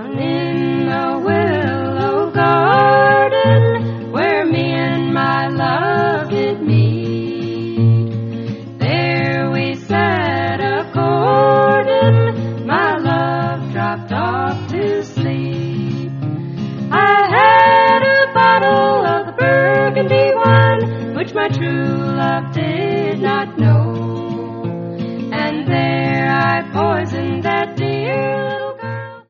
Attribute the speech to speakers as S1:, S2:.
S1: Down in the willow garden where me and my love did meet, there we sat a-courting, my love dropped off to sleep. I had a bottle of the Burgundy wine, which my true love did not know, and there I poisoned